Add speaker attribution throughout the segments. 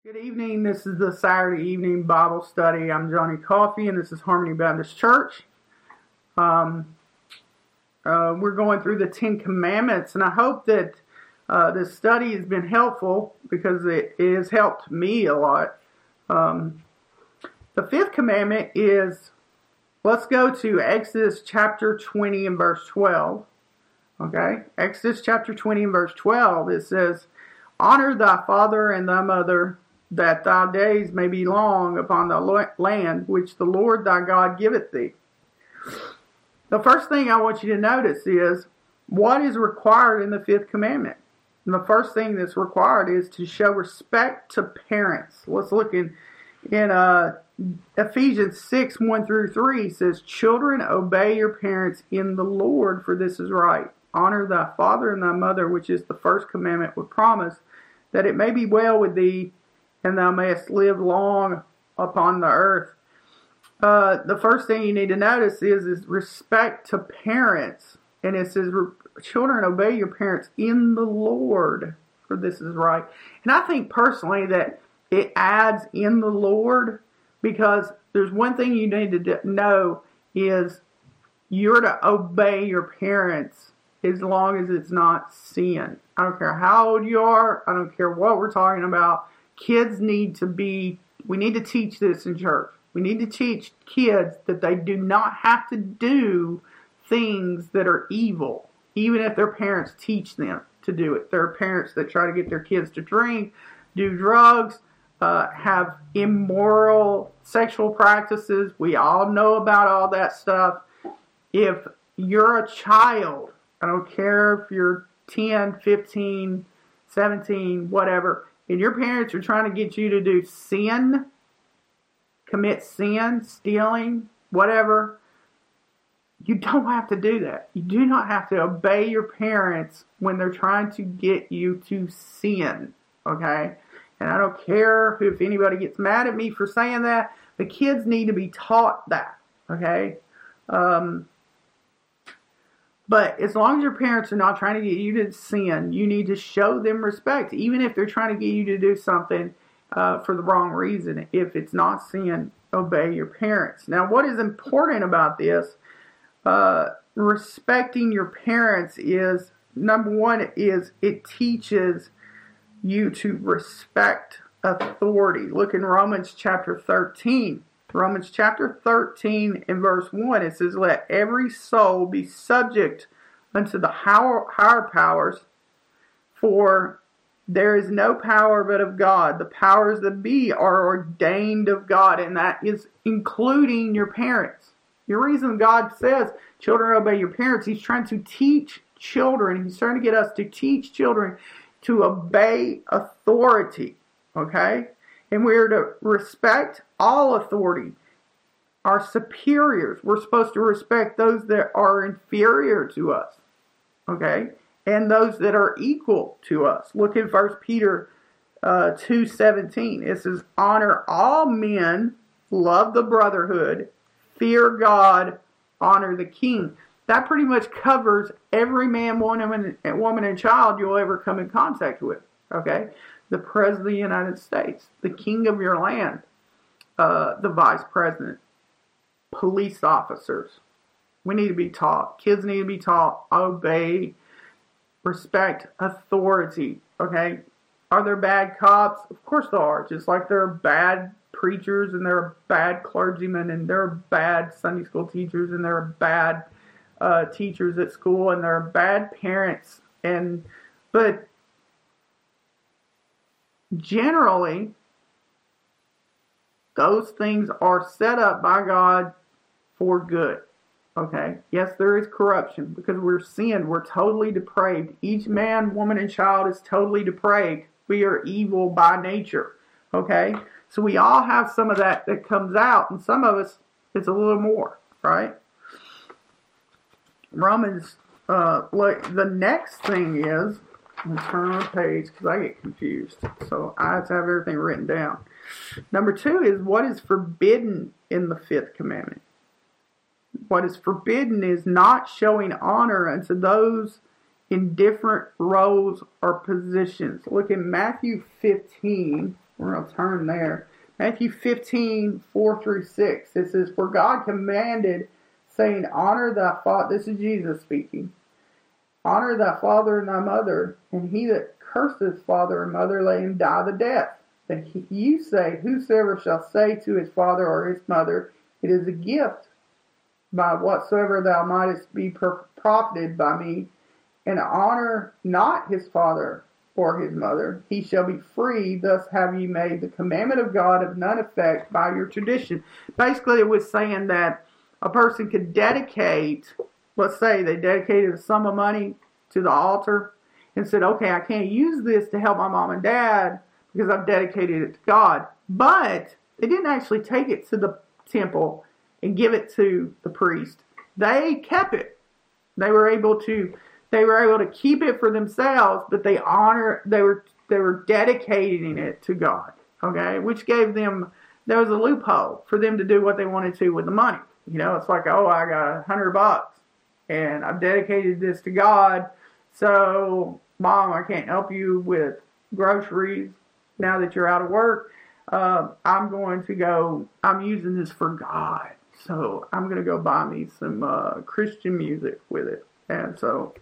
Speaker 1: Good evening. This is the Saturday evening Bible study. I'm Johnny Coffey, and this is Harmony Baptist Church. We're going through the Ten Commandments, and I hope that this study has been helpful because it has helped me a lot. The fifth commandment is, let's go to Exodus chapter 20 and verse 12. Okay, Exodus chapter 20 and verse 12, it says, "Honor thy father and thy mother, that thy days may be long upon the land which the Lord thy God giveth thee." The first thing I want you to notice is what is required in the fifth commandment. And the first thing that's required is to show respect to parents. Let's look in Ephesians 6, 1 through 3 says, "Children, obey your parents in the Lord, for this is right. Honor thy father and thy mother," which is the first commandment with promise, "that it may be well with thee, and thou mayest live long upon the earth." The first thing you need to notice is respect to parents. And it says, "Children, obey your parents in the Lord, for this is right." And I think personally that it adds "in the Lord" because there's one thing you need to know is you're to obey your parents as long as it's not sin. I don't care how old you are. I don't care what we're talking about. Kids need to we need to teach this in church. We need to teach kids that they do not have to do things that are evil, even if their parents teach them to do it. There are parents that try to get their kids to drink, do drugs, have immoral sexual practices. We all know about all that stuff. If you're a child, I don't care if you're 10, 15, 17, whatever, and your parents are trying to get you to do sin, commit sin, stealing, whatever, you don't have to do that. You do not have to obey your parents when they're trying to get you to sin, okay? And I don't care if anybody gets mad at me for saying that. The kids need to be taught that, okay? But as long as your parents are not trying to get you to sin, you need to show them respect, even if they're trying to get you to do something for the wrong reason. If it's not sin, obey your parents. Now, what is important about this, respecting your parents is, number one, is it teaches you to respect authority. Look in Romans chapter 13. Romans chapter 13 and verse 1, it says, "Let every soul be subject unto the higher powers, for there is no power but of God. The powers that be are ordained of God," and that is including your parents. The reason God says, "Children, obey your parents," He's trying to teach children. He's trying to get us to teach children to obey authority, okay? And we're to respect all authority. Our superiors, we're supposed to respect those that are inferior to us, okay? And those that are equal to us. Look in 1 Peter 2:17. It says, "Honor all men, love the brotherhood, fear God, honor the king." That pretty much covers every man, woman, and child you'll ever come in contact with, okay? The President of the United States, the king of your land, the vice president, police officers. We need to be taught. Kids need to be taught. Obey, respect authority, okay? Are there bad cops? Of course there are. Just like there are bad preachers and there are bad clergymen and there are bad Sunday school teachers and there are bad teachers at school and there are bad parents. But generally, those things are set up by God for good. Okay? Yes, there is corruption because we're sinned. We're totally depraved. Each man, woman, and child is totally depraved. We are evil by nature. Okay? So we all have some of that comes out, and some of us, it's a little more, right? Romans, the next thing is, I'm going to turn on the page because I get confused. So I have to have everything written down. Number 2 is what is forbidden in the fifth commandment. What is forbidden is not showing honor unto those in different roles or positions. Look in Matthew 15 We're going to turn there. Matthew 15:4-6. It says, "For God commanded, saying, Honor thy father," this is Jesus speaking, "Honor thy father and thy mother, and he that curseth father and mother, let him die the death. But you say, Whosoever shall say to his father or his mother, It is a gift, by whatsoever thou mightest be profited by me, and honor not his father or his mother, he shall be free. Thus have ye made the commandment of God of none effect by your tradition." Basically, it was saying that a person could dedicate, let's say they dedicated a sum of money to the altar and said, okay, I can't use this to help my mom and dad because I've dedicated it to God. But they didn't actually take it to the temple and give it to the priest. They kept it. They were able to keep it for themselves, but they were dedicating it to God. Okay, which gave them, there was a loophole for them to do what they wanted to with the money. You know, it's like, oh, I got $100 and I've dedicated this to God. So, Mom, I can't help you with groceries now that you're out of work. I'm using this for God. So I'm going to go buy me some Christian music with it. And so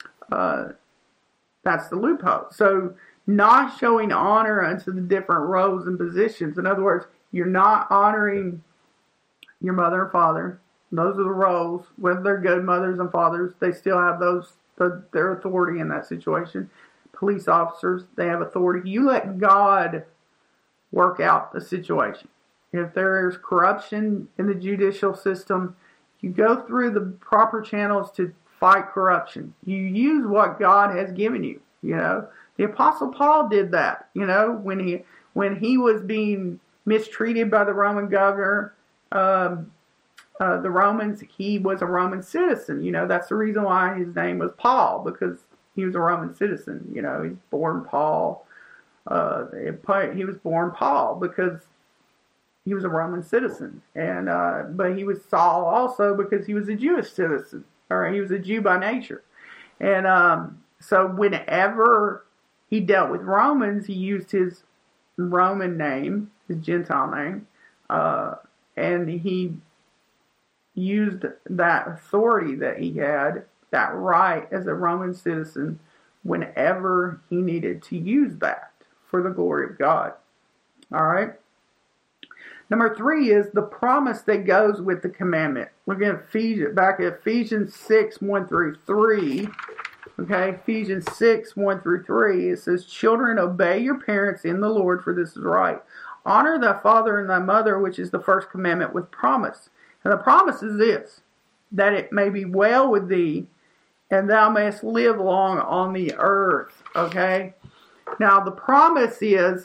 Speaker 1: that's the loophole. So not showing honor unto the different roles and positions. In other words, you're not honoring your mother and father. Those are the roles. Whether they're good mothers and fathers, they still have their authority in that situation. Police officers, they have authority. You let God work out the situation. If there's corruption in the judicial system, you go through the proper channels to fight corruption. You use what God has given you. You know, the Apostle Paul did that. You know, when he was being mistreated by the Roman governor, the Romans, he was a Roman citizen. You know, that's the reason why his name was Paul, because he was a Roman citizen. You know, he's born Paul. He was born Paul because he was a Roman citizen, and but he was Saul also because he was a Jewish citizen, or he was a Jew by nature. And so whenever he dealt with Romans, he used his Roman name, his Gentile name, and he used that authority that he had, that right as a Roman citizen, whenever he needed to use that for the glory of God. All right. Number 3 is the promise that goes with the commandment. Look at Ephesians 6, 1 through 3. Okay, Ephesians 6, 1 through 3. It says, "Children, obey your parents in the Lord, for this is right. Honor thy father and thy mother, which is the first commandment with promise. And the promise is this, that it may be well with thee, and thou mayest live long on the earth." Okay? Now, the promise is,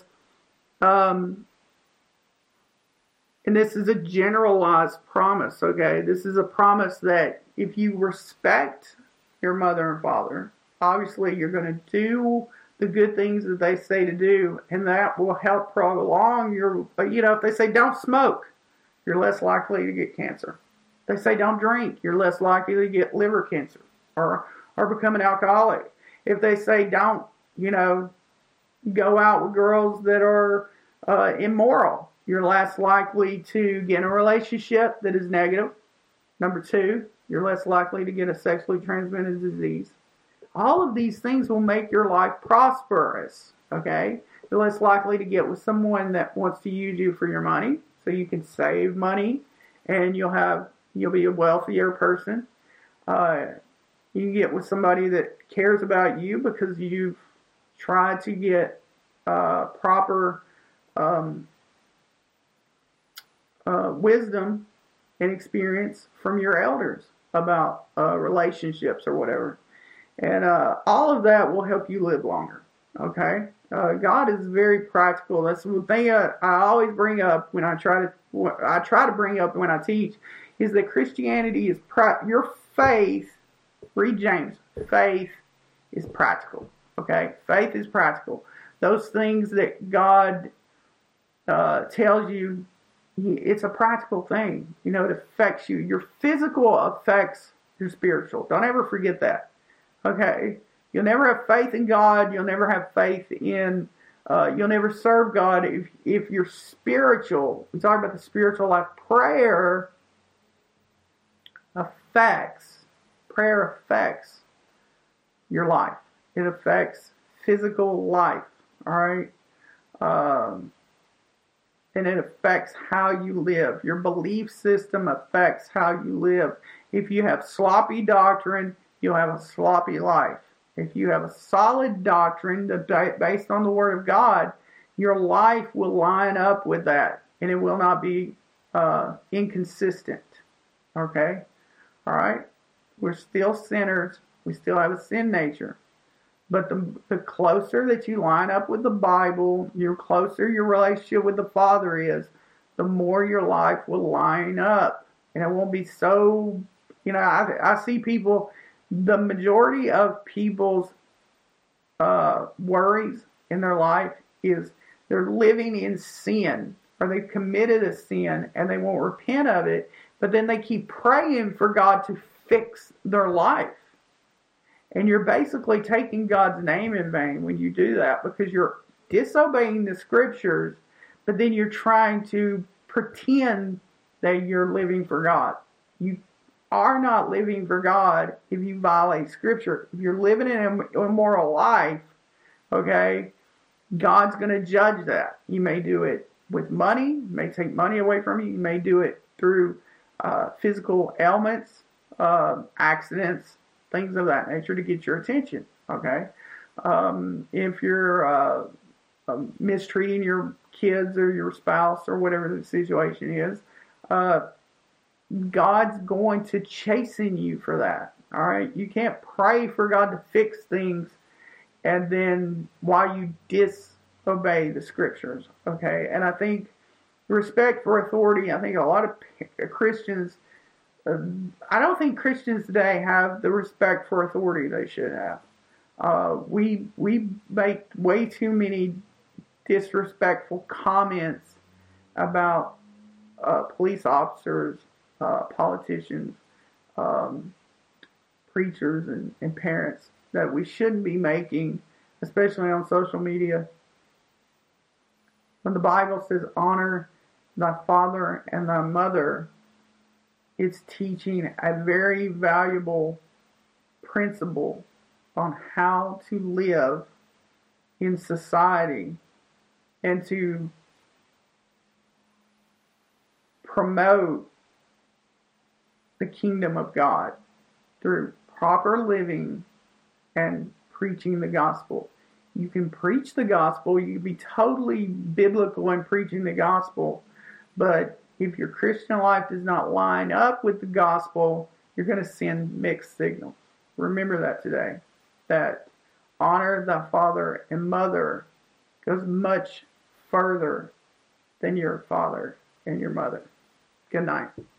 Speaker 1: and this is a generalized promise, okay? This is a promise that if you respect your mother and father, obviously you're going to do the good things that they say to do, and that will help prolong your, if they say don't smoke, you're less likely to get cancer. If they say don't drink, you're less likely to get liver cancer or become an alcoholic. If they say don't, go out with girls that are immoral, you're less likely to get in a relationship that is negative. Number 2, you're less likely to get a sexually transmitted disease. All of these things will make your life prosperous, okay? You're less likely to get with someone that wants to use you for your money, so you can save money, and you'll be a wealthier person. You can get with somebody that cares about you because you've tried to get proper wisdom and experience from your elders about relationships or whatever. And all of that will help you live longer, okay? God is very practical. That's the thing I always bring up when I try to bring up when I teach, is that Christianity is your faith. Read James. Faith is practical, okay? Faith is practical. Those things that God tells you, it's a practical thing. It affects you. Your physical affects your spiritual. Don't ever forget that. Okay? You'll never have faith in God. You'll never have faith in You'll never serve God if you're spiritual. We talk about the spiritual life. Affects, prayer affects your life. It affects physical life, all right? And it affects how you live. Your belief system affects how you live. If you have sloppy doctrine, you'll have a sloppy life. If you have a solid doctrine based on the Word of God, your life will line up with that, and it will not be inconsistent. Okay? All right? We're still sinners. We still have a sin nature. But the closer that you line up with the Bible, the closer your relationship with the Father is, the more your life will line up. And it won't be so, I see people, the majority of people's worries in their life is they're living in sin, or they've committed a sin and they won't repent of it, but then they keep praying for God to fix their life. And you're basically taking God's name in vain when you do that, because you're disobeying the scriptures, but then you're trying to pretend that you're living for God. You are not living for God if you violate scripture. If you're living an immoral life, okay, God's going to judge that. You may do it with money, you may take money away from you, you may do it through physical ailments, accidents, things of that nature to get your attention, okay? If you're mistreating your kids or your spouse or whatever the situation is, God's going to chasten you for that, all right? You can't pray for God to fix things and then while you disobey the scriptures, okay? And I think respect for authority, I think a lot of Christians, I don't think Christians today have the respect for authority they should have. We make way too many disrespectful comments about police officers, politicians, preachers, and parents that we shouldn't be making, especially on social media. When the Bible says, honor thy father and thy mother, it's teaching a very valuable principle on how to live in society and to promote the kingdom of God through proper living and preaching the gospel. You can preach the gospel, you can be totally biblical in preaching the gospel, but if your Christian life does not line up with the gospel, you're going to send mixed signals. Remember that today. That honor thy father and mother goes much further than your father and your mother. Good night.